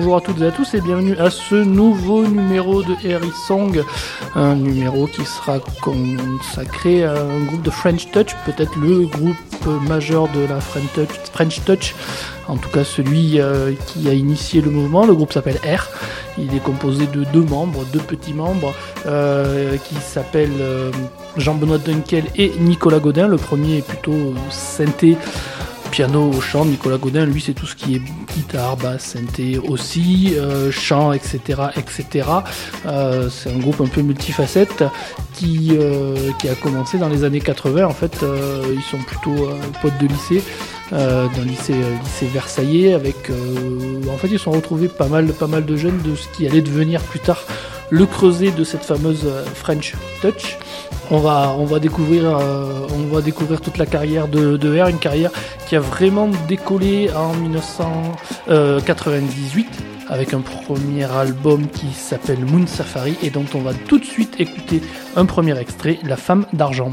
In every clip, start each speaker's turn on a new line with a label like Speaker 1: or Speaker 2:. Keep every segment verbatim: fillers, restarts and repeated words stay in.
Speaker 1: bonjour à toutes et à tous et bienvenue à ce nouveau numéro de Airy Song, un numéro qui sera consacré à un groupe de French Touch, peut-être le groupe majeur de la French Touch, French Touch, en tout cas celui euh, qui a initié le mouvement. Le groupe s'appelle R, il est composé de deux membres, deux petits membres euh, qui s'appellent euh, Jean-Benoît Dunkel et Nicolas Godin. Le premier est plutôt synthé, piano, chant. Nicolas Godin, lui, c'est tout ce qui est guitare, basse, synthé aussi, euh, chant, et cetera, et cetera. Euh, c'est un groupe un peu multifacette qui euh, qui a commencé dans les années quatre-vingts. En fait, euh, ils sont plutôt euh, potes de lycée, euh, d'un lycée euh, lycée versaillais. Avec, euh, en fait, ils sont retrouvés pas mal pas mal de jeunes de ce qui allait devenir plus tard le creuset de cette fameuse French Touch. On va, on va découvrir, euh, on va découvrir toute la carrière de, de R, une carrière qui a vraiment décollé en dix-neuf cent quatre-vingt-dix-huit avec un premier album qui s'appelle Moon Safari et dont on va tout de suite écouter un premier extrait, La Femme d'Argent.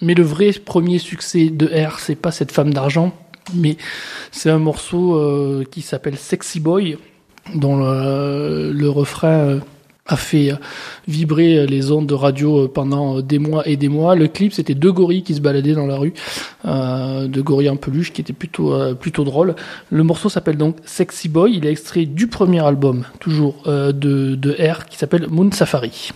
Speaker 1: Mais le vrai premier succès de R, c'est pas cette femme d'argent, mais c'est un morceau euh, qui s'appelle Sexy Boy, dont le, le refrain euh, a fait vibrer les ondes de radio pendant des mois et des mois. Le clip, c'était deux gorilles qui se baladaient dans la rue, euh, deux gorilles en peluche qui étaient plutôt euh, plutôt drôles. Le morceau s'appelle donc Sexy Boy. Il est extrait du premier album, toujours euh, de, de R, qui s'appelle Moon Safari.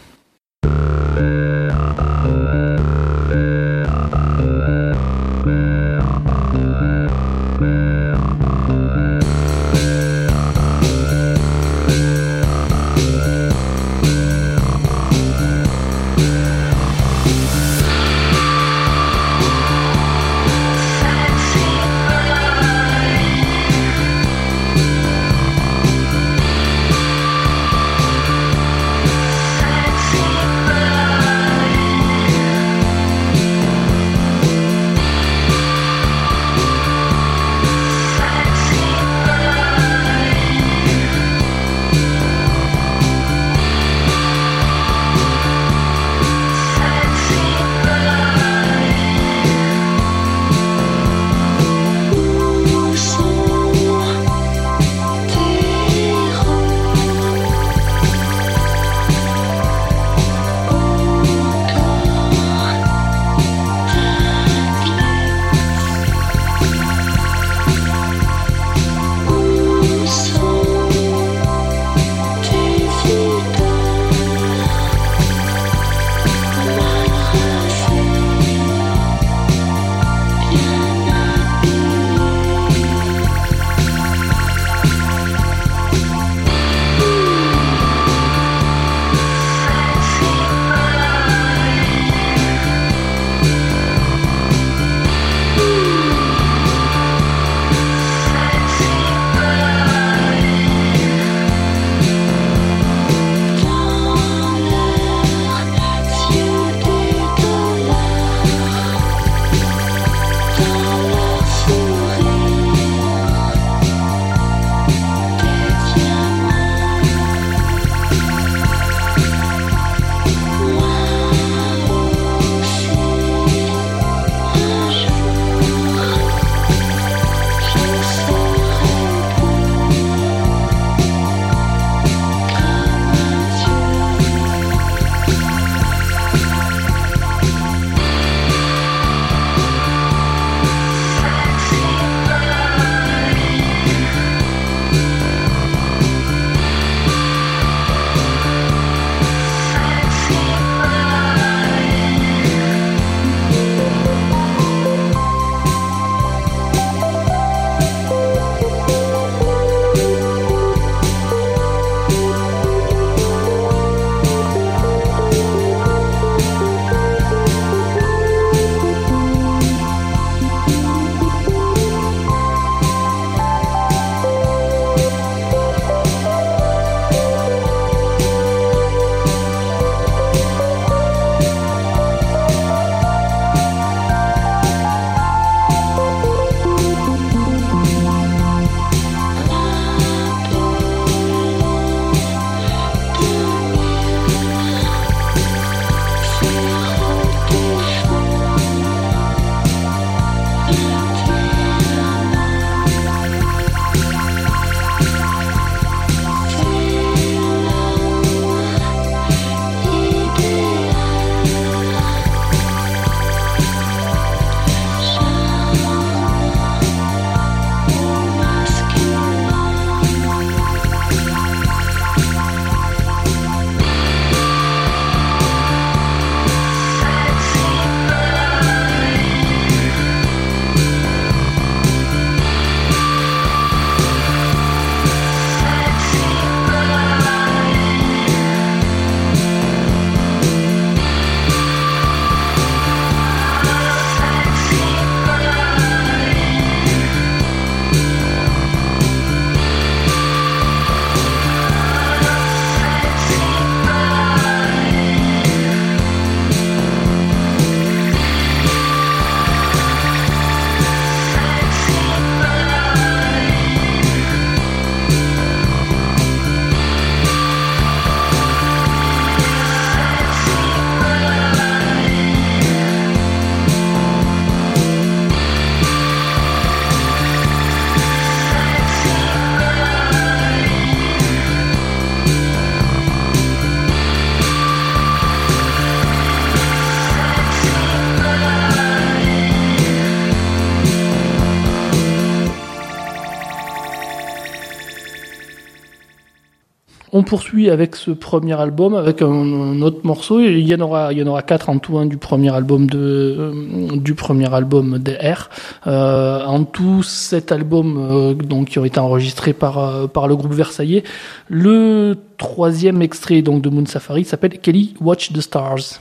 Speaker 1: On poursuit avec ce premier album, avec un, un autre morceau. Il y en aura, il y en aura quatre en tout, hein, du premier album de, euh, du premier album de R. Euh, en tout, sept albums euh, donc qui ont été enregistrés par euh, par le groupe Versaillais. Le troisième extrait donc de Moon Safari s'appelle Kelly Watch the Stars.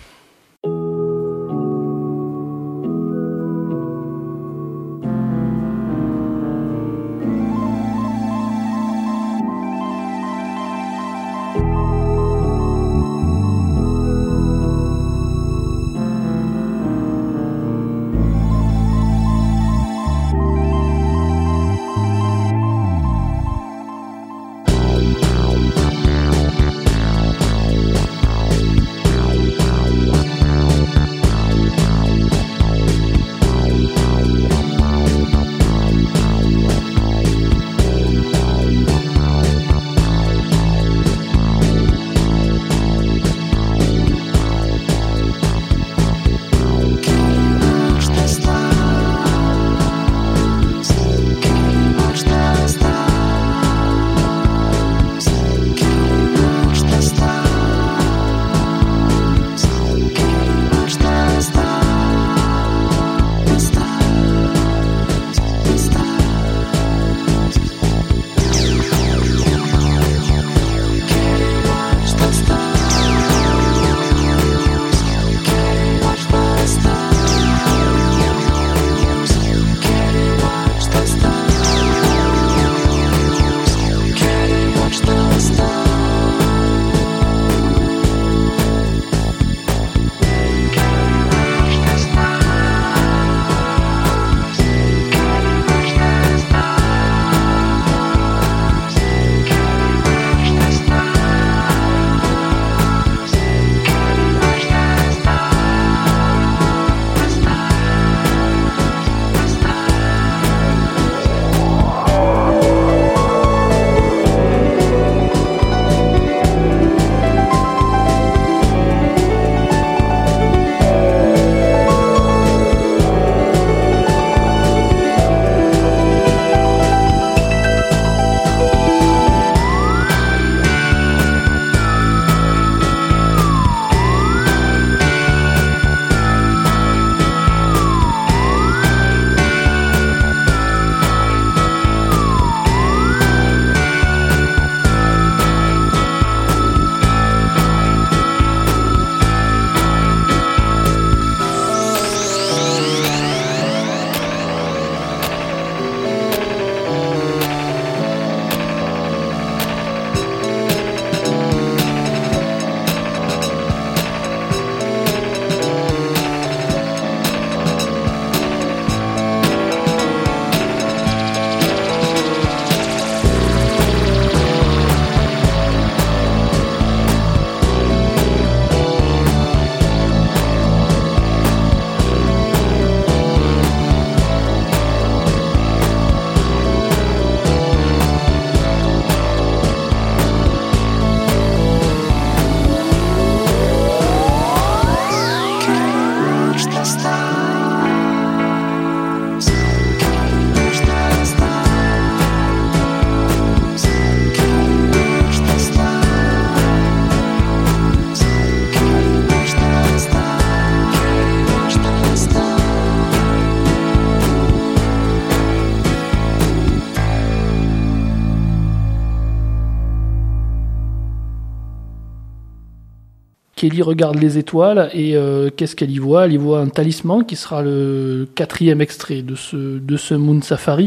Speaker 1: Kelly regarde les étoiles et euh, qu'est-ce qu'elle y voit ? Elle y voit un talisman qui sera le quatrième extrait de ce de ce Moon Safari.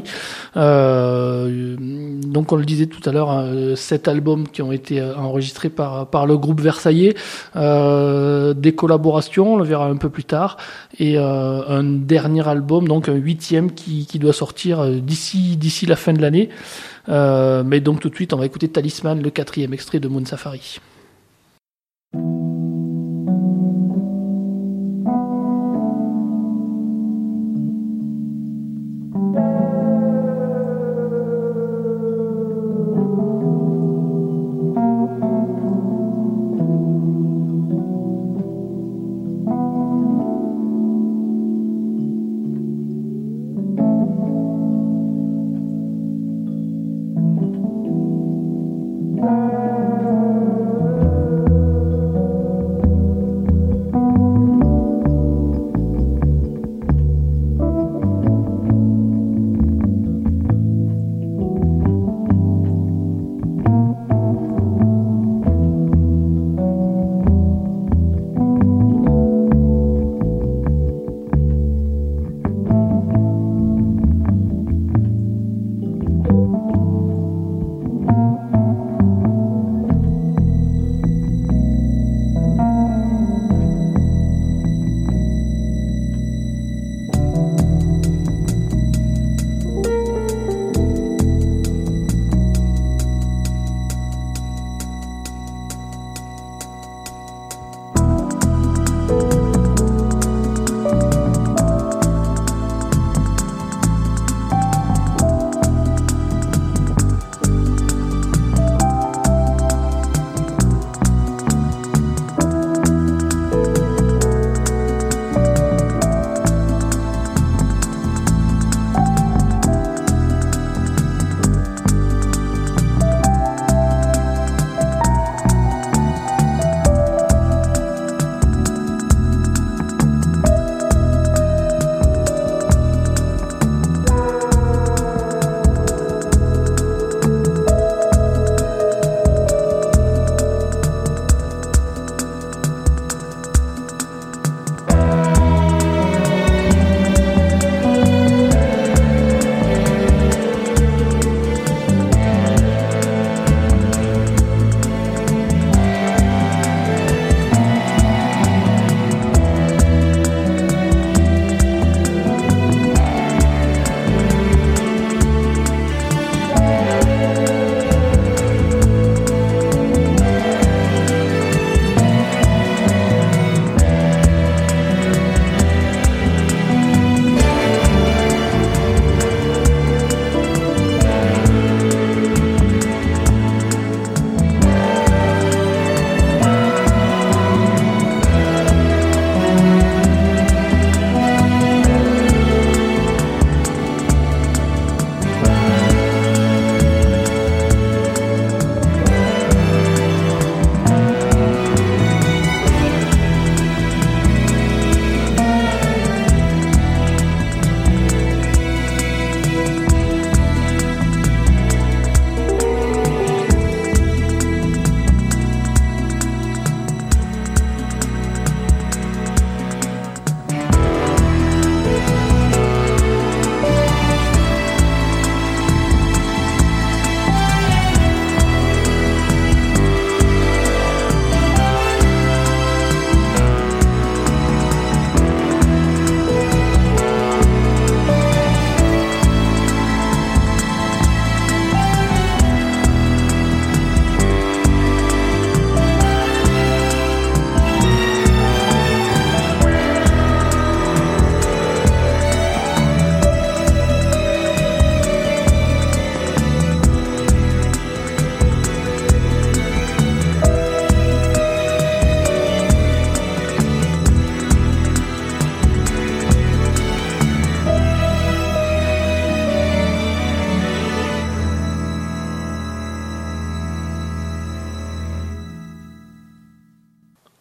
Speaker 1: Euh, donc on le disait tout à l'heure, hein, sept albums qui ont été enregistrés par par le groupe Versaillais, euh, des collaborations, on le verra un peu plus tard, et euh, un dernier album, donc un huitième qui qui doit sortir d'ici d'ici la fin de l'année. Euh, mais donc tout de suite on va écouter Talisman, le quatrième extrait de Moon Safari.
Speaker 2: Thank you.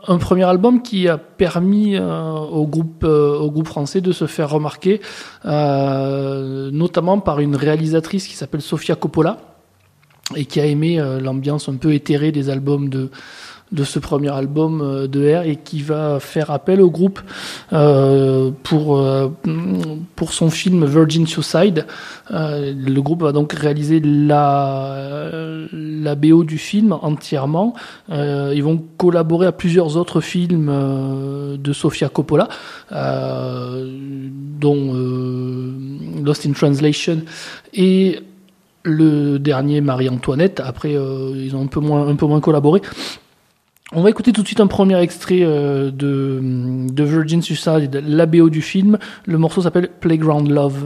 Speaker 1: Un premier album qui a permis euh, au groupe euh, au groupe français de se faire remarquer, euh, notamment par une réalisatrice qui s'appelle Sofia Coppola et qui a aimé euh, l'ambiance un peu éthérée des albums de de ce premier album euh, de R et qui va faire appel au groupe euh, pour euh, pour son film Virgin Suicide. Euh, le groupe va donc réaliser la la B O du film entièrement. Euh, ils vont collaborer à plusieurs autres films euh, de Sofia Coppola, euh, dont euh, Lost in Translation et le dernier Marie-Antoinette. Après, euh, ils ont un peu moins un peu moins collaboré. On va écouter tout de suite un premier extrait euh, de, de Virgin Suicide, la B O du film. Le morceau s'appelle Playground Love.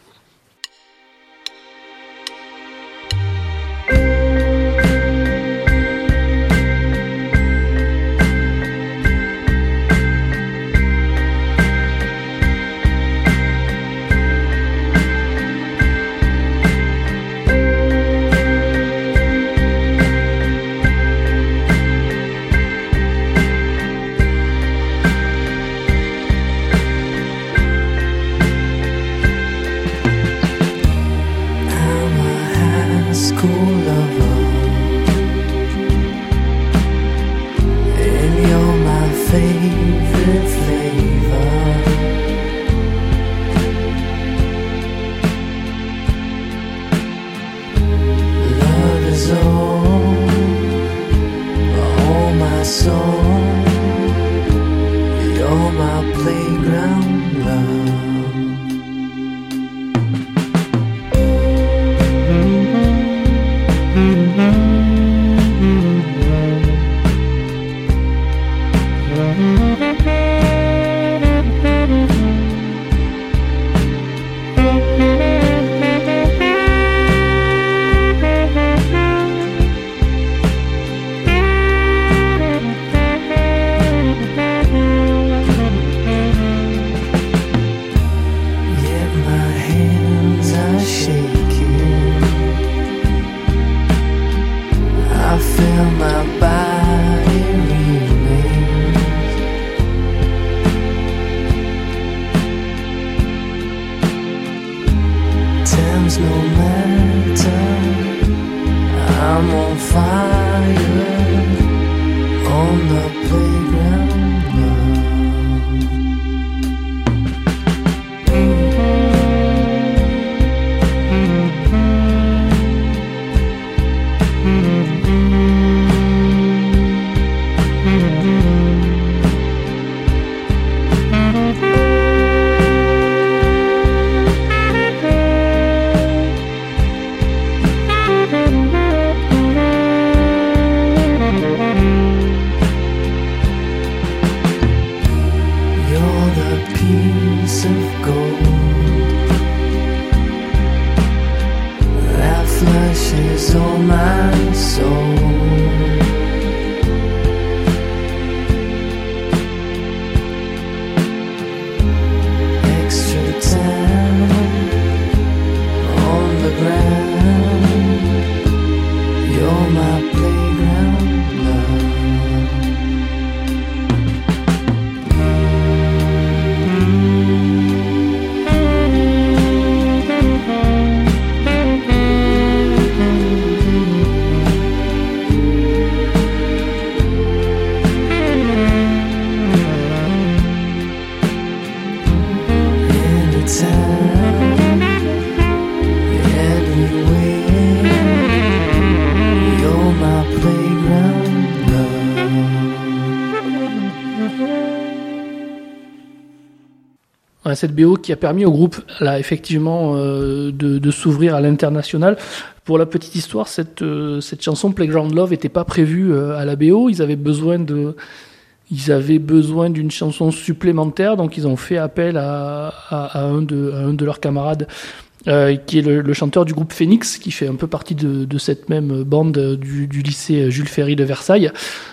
Speaker 1: Cette B O qui a permis au groupe là effectivement euh, de, de s'ouvrir à l'international. Pour la petite histoire, cette euh, cette chanson Playground Love était pas prévue euh, à la B O. Ils avaient besoin de ils avaient besoin d'une chanson supplémentaire, donc ils ont fait appel à à, à un de à un de leurs camarades. Euh, qui est le, le chanteur du groupe Phoenix, qui fait un peu partie de, de cette même bande du, du lycée Jules Ferry de Versailles.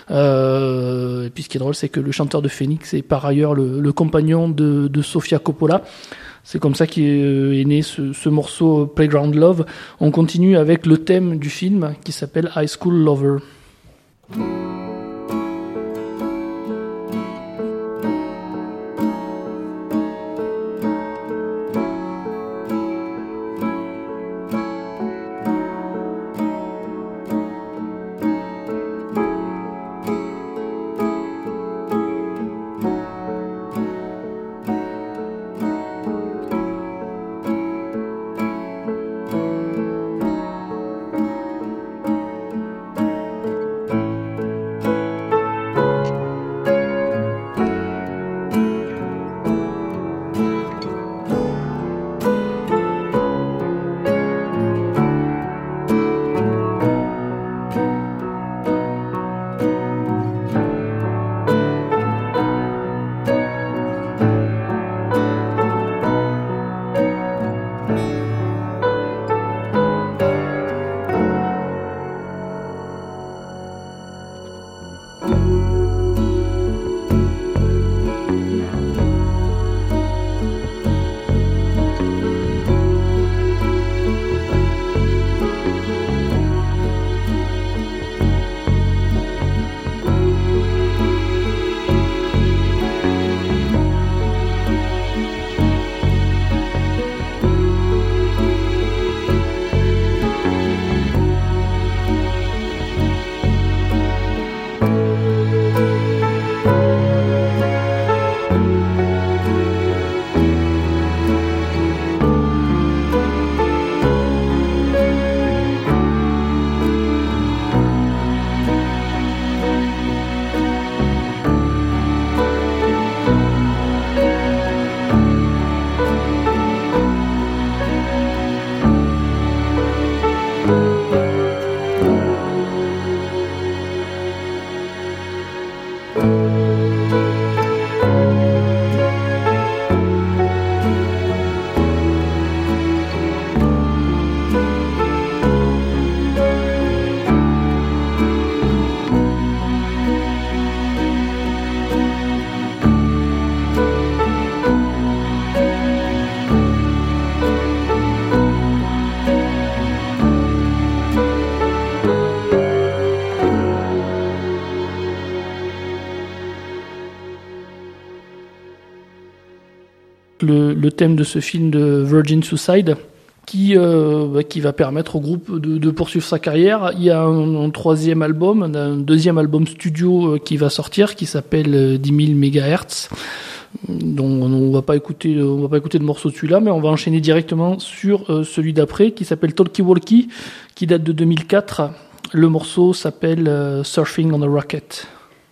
Speaker 1: Euh, et puis ce qui est drôle, c'est que le chanteur de Phoenix est par ailleurs le, le compagnon de, de Sofia Coppola. C'est comme ça qu'est est né ce, ce morceau Playground Love. On continue avec le thème du film qui s'appelle High School Lover. le thème de ce film de Virgin Suicide, qui, euh, bah, qui va permettre au groupe de, de poursuivre sa carrière. Il y a un, un troisième album, un, un deuxième album studio euh, qui va sortir, qui s'appelle euh, dix mille mégahertz. Donc on va pas écouter, on va pas écouter de morceau de celui-là, mais on va enchaîner directement sur euh, celui d'après, qui s'appelle Talkie Walkie, qui date de deux mille quatre. Le morceau s'appelle euh, Surfing on a Rocket.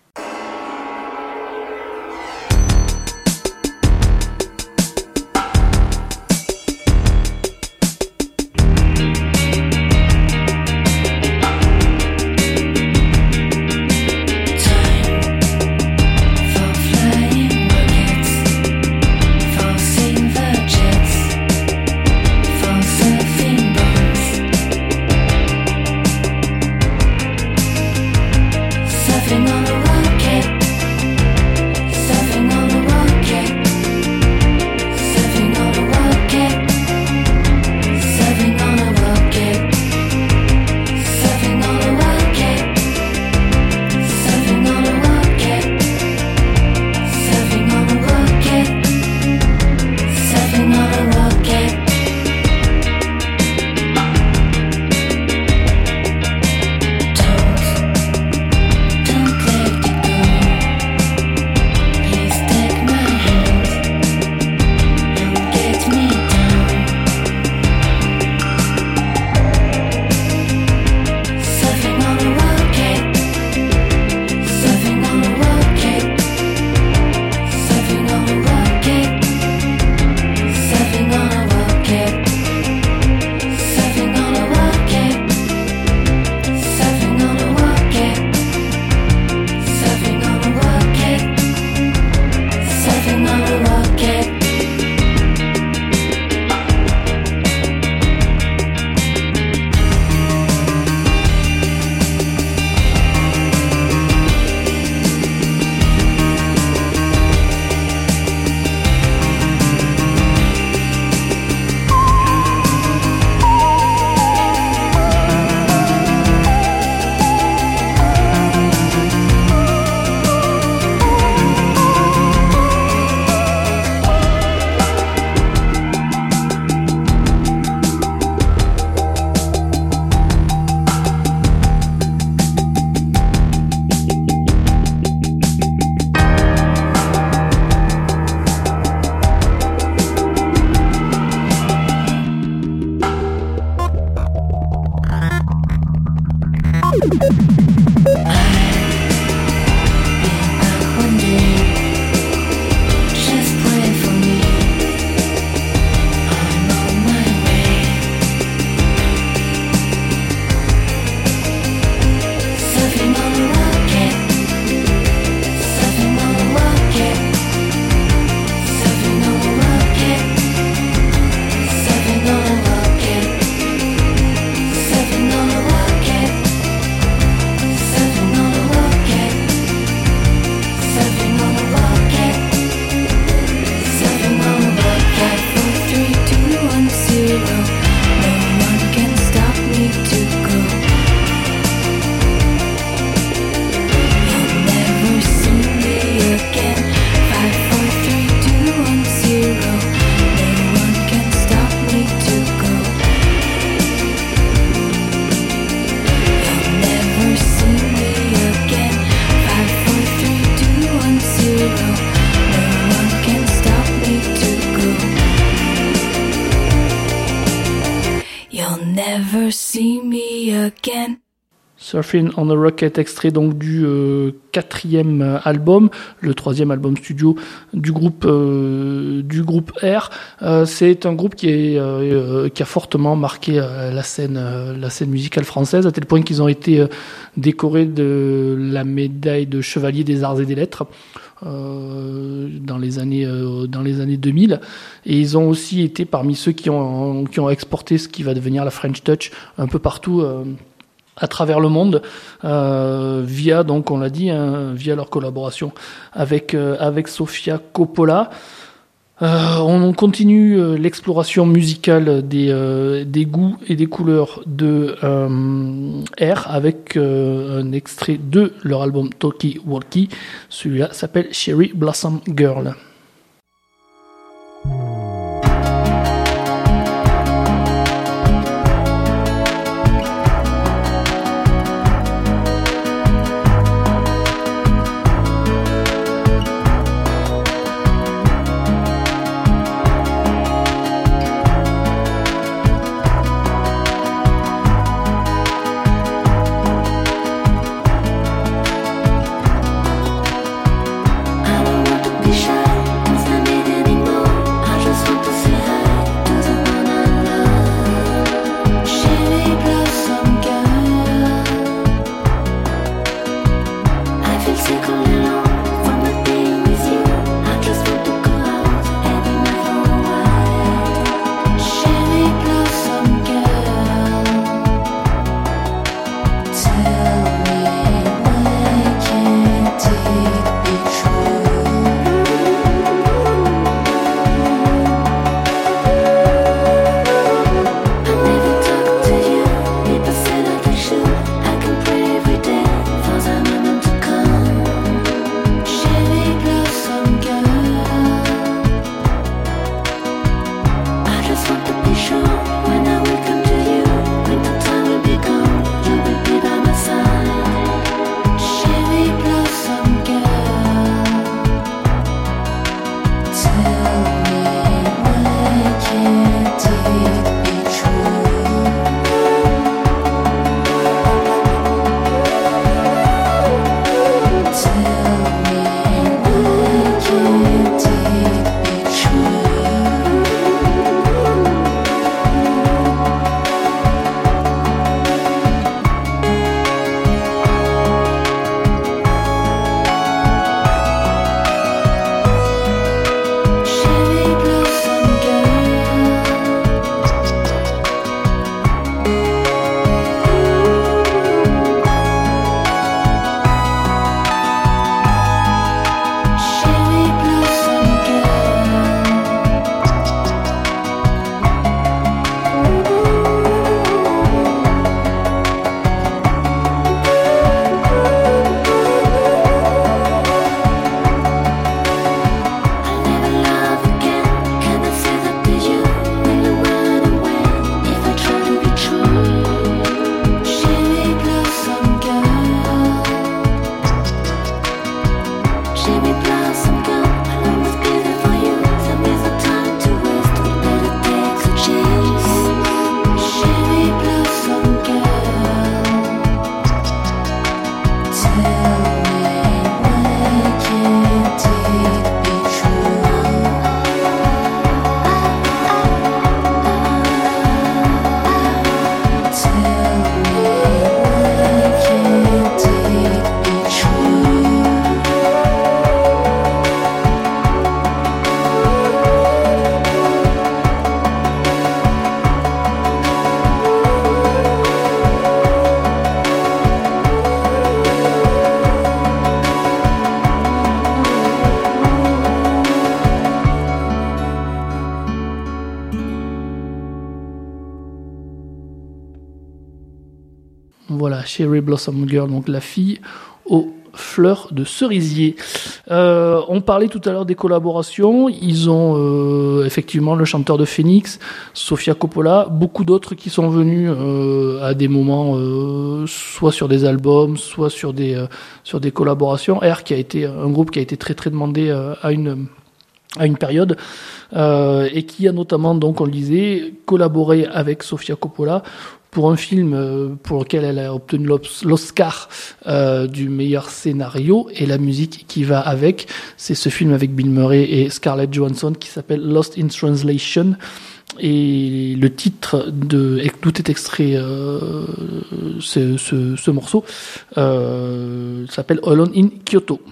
Speaker 1: Surfing on a Rocket, extrait donc du euh, quatrième album, le troisième album studio du groupe euh, du groupe R. Euh, c'est un groupe qui est euh, qui a fortement marqué euh, la scène euh, la scène musicale française, à tel point qu'ils ont été euh, décorés de la médaille de chevalier des arts et des lettres euh, dans les années euh, dans les années deux mille, et ils ont aussi été parmi ceux qui ont qui ont exporté ce qui va devenir la French Touch un peu partout euh, à travers le monde, euh, via, donc on l'a dit, hein, via leur collaboration avec euh, avec Sofia Coppola. Euh, on continue euh, l'exploration musicale des euh, des goûts et des couleurs de euh, R avec euh, un extrait de leur album Talkie Walkie. Celui-là s'appelle Cherry Blossom Girl. Voilà, Cherry Blossom Girl, donc la fille aux fleurs de cerisier. Euh, on parlait tout à l'heure des collaborations. Ils ont euh, effectivement le chanteur de Phoenix, Sofia Coppola, beaucoup d'autres qui sont venus euh, à des moments, euh, soit sur des albums, soit sur des euh, sur des collaborations. R, qui a été un groupe qui a été très très demandé euh, à une à une période, euh, et qui a notamment, donc on le disait, collaboré avec Sofia Coppola pour un film euh, pour lequel elle a obtenu l'Oscar euh, du meilleur scénario, et la musique qui va avec, c'est ce film avec Bill Murray et Scarlett Johansson qui s'appelle Lost in Translation, et le titre de d'où est extrait euh, ce, ce, ce morceau euh, s'appelle Alone in Kyoto.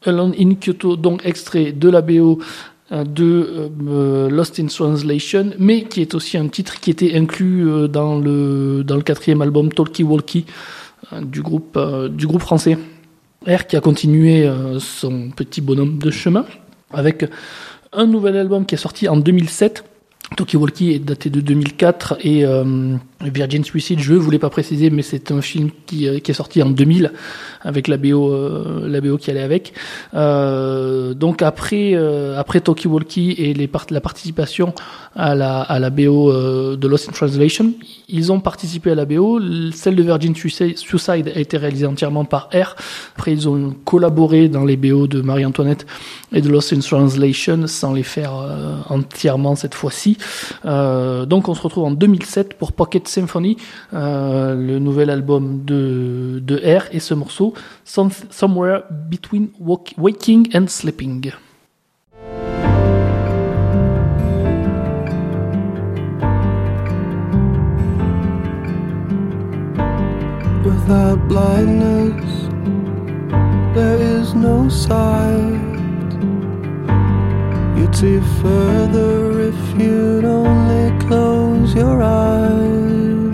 Speaker 1: Alone in Kyoto, donc extrait de la B O de euh, Lost in Translation, mais qui est aussi un titre qui était inclus euh, dans le dans le quatrième album Talkie Walkie euh, du groupe euh, du groupe français R, qui a continué euh, son petit bonhomme de chemin avec un nouvel album qui est sorti en deux mille sept. Talkie Walkie est daté de deux mille quatre et euh, Virgin Suicide, je voulais pas préciser, mais c'est un film qui, euh, qui est sorti en deux mille avec la B O, euh, la B O qui allait avec. Euh, donc après, euh, après Talkie Walkie et les part- la participation à la, à la B O euh, de Lost in Translation, ils ont participé à la B O. Celle de Virgin Suicide a été réalisée entièrement par R. Après, ils ont collaboré dans les B O de Marie-Antoinette et de Lost in Translation sans les faire euh, entièrement cette fois-ci. Euh, donc on se retrouve en deux mille sept pour Pocket Symphony, euh, le nouvel album de, de R, et ce morceau Some, Somewhere Between walk, Waking and Sleeping.
Speaker 2: Without blindness, there is no sight. You'd see further if you'd only close your eyes.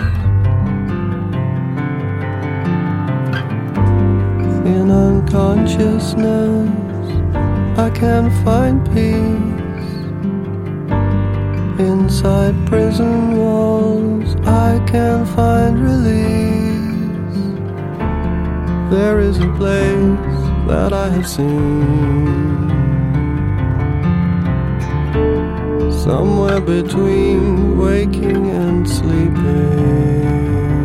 Speaker 2: In unconsciousness, I can find peace. Inside prison walls, I can find release. There is a place that I have seen, somewhere between waking and sleeping.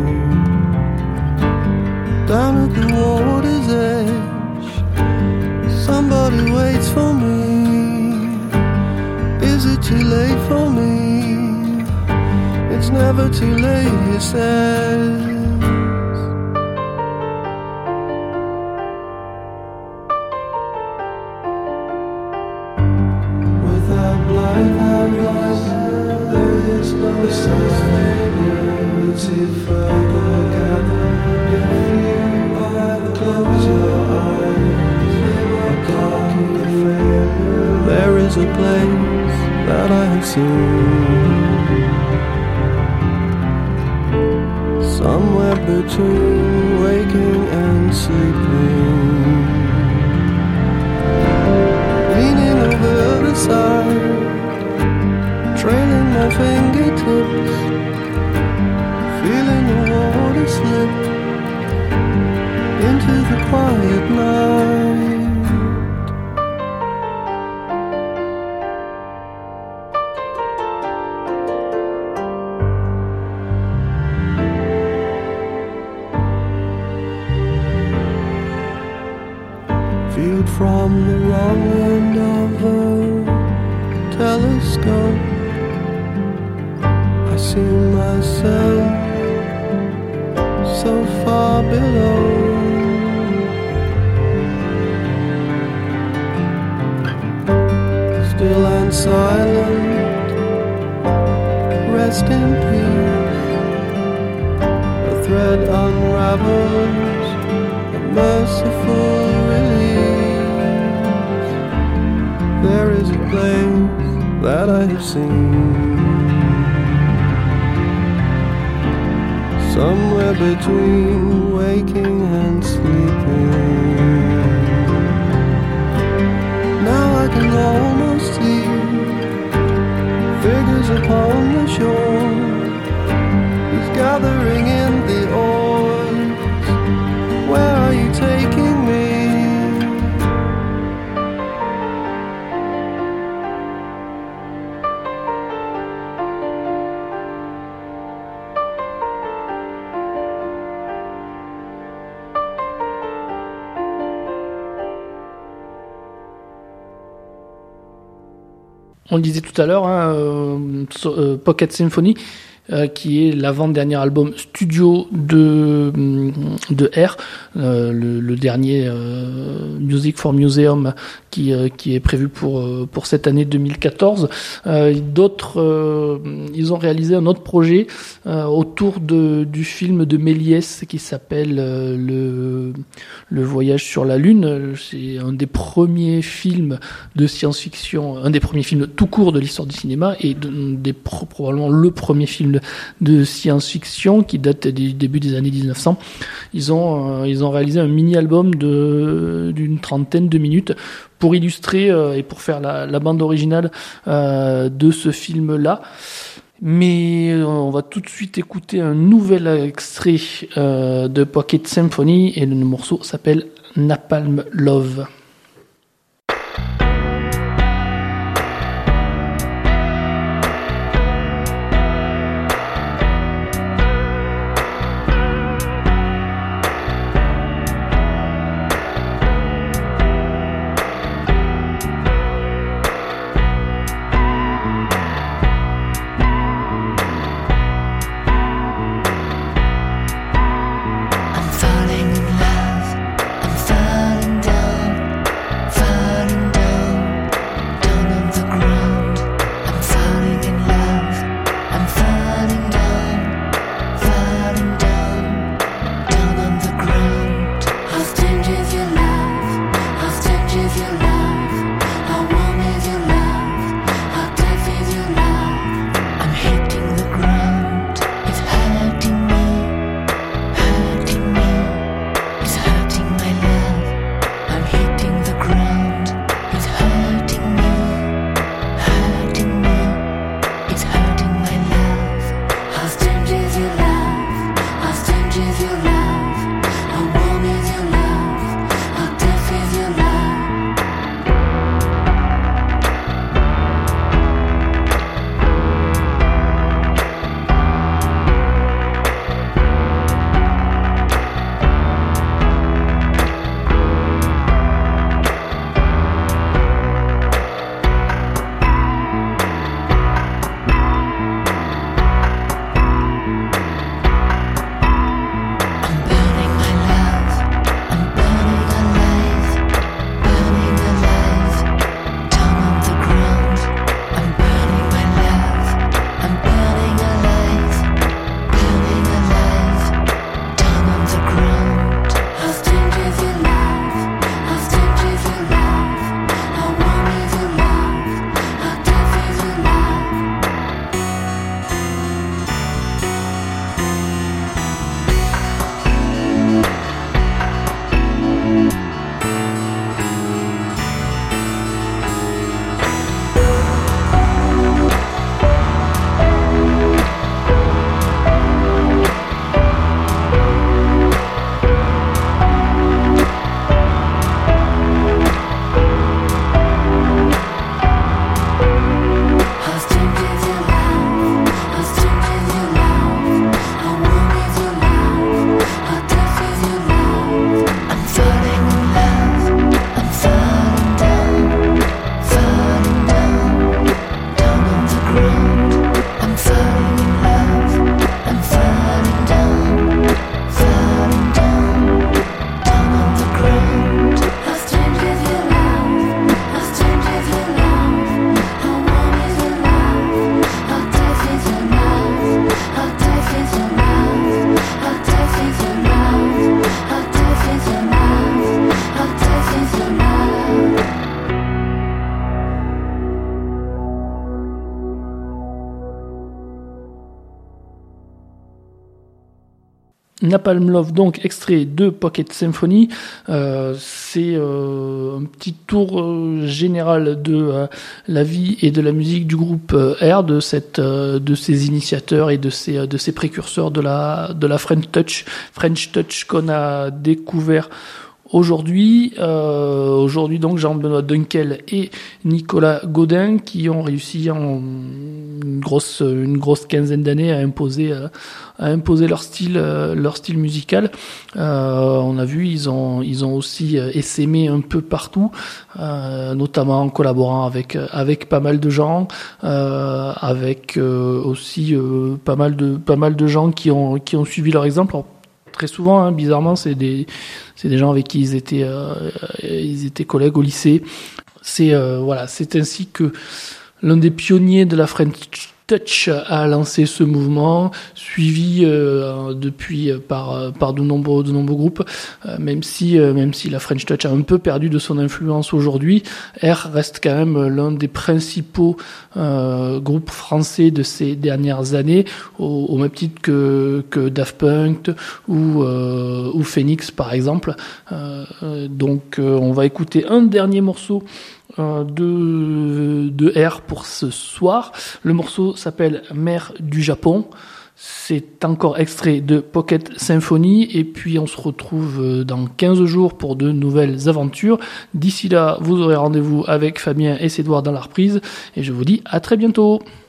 Speaker 2: Down at the water's edge, somebody waits for me. Is it too late for me? It's never too late, he says. Without blind, there is no sustainability further gathered. If you either close your eyes or darken the failure, there is a place that I have seen, somewhere between waking and sleeping. Leaning over the side, trailing my fingertips, feeling the water slip into the quiet night. Viewed from the wrong end of a telescope, I see myself so far below. Still and silent, rest in peace. A thread unravels, a merciful release. There is a place that I have seen, somewhere between waking and sleeping. Now I can almost see figures upon the shore. He's gathering in the oars. Where are you taking me?
Speaker 1: On le disait tout à l'heure, hein, euh, so, euh, Pocket Symphony, euh, qui est l'avant-dernier album studio de de R, euh, le, le dernier euh, Music for Museum qui euh, qui est prévu pour euh, pour cette année deux mille quatorze. Euh, d'autres, euh, ils ont réalisé un autre projet euh, autour de du film de Méliès qui s'appelle euh, le le voyage sur la Lune. C'est un des premiers films de science-fiction, un des premiers films tout court de l'histoire du cinéma et de, des probablement le premier film de science-fiction qui date du début des années dix-neuf cents. Ils ont euh, ils ont réalisé un mini-album de d'une trentaine de minutes pour illustrer euh, et pour faire la, la bande originale euh, de ce film-là. Mais euh, on va tout de suite écouter un nouvel extrait euh, de Pocket Symphony et le morceau s'appelle Napalm Love. Napalm Love, donc extrait de Pocket Symphony. Euh, c'est euh, un petit tour euh, général de euh, la vie et de la musique du groupe euh, R, de cette, euh, de ses initiateurs et de ses, de ses précurseurs de la, de la French Touch, French Touch qu'on a découvert aujourd'hui. Euh, aujourd'hui donc Jean-Benoît Dunkel et Nicolas Godin qui ont réussi en une grosse une grosse quinzaine d'années à imposer euh, à imposer leur style euh, leur style musical. Euh, on a vu ils ont ils ont aussi essaimé un peu partout, euh, notamment en collaborant avec avec pas mal de gens, euh, avec euh, aussi euh, pas mal de pas mal de gens qui ont qui ont suivi leur exemple. Alors, très souvent, hein, bizarrement, c'est des c'est des gens avec qui ils étaient euh, ils étaient collègues au lycée. C'est euh, voilà, c'est ainsi que l'un des pionniers de la French Touch a lancé ce mouvement, suivi euh, depuis par par de nombreux de nombreux groupes. Euh, même si euh, même si la French Touch a un peu perdu de son influence aujourd'hui, R reste quand même l'un des principaux euh, groupes français de ces dernières années, au, au même titre que que Daft Punk ou euh, ou Phoenix par exemple. Euh, donc euh, on va écouter un dernier morceau de, de R pour ce soir. Le morceau s'appelle Mer du Japon. C'est encore extrait de Pocket Symphony et puis on se retrouve dans quinze jours pour de nouvelles aventures. D'ici là, vous aurez rendez-vous avec Fabien et Cédouard dans la reprise et je vous dis à très bientôt.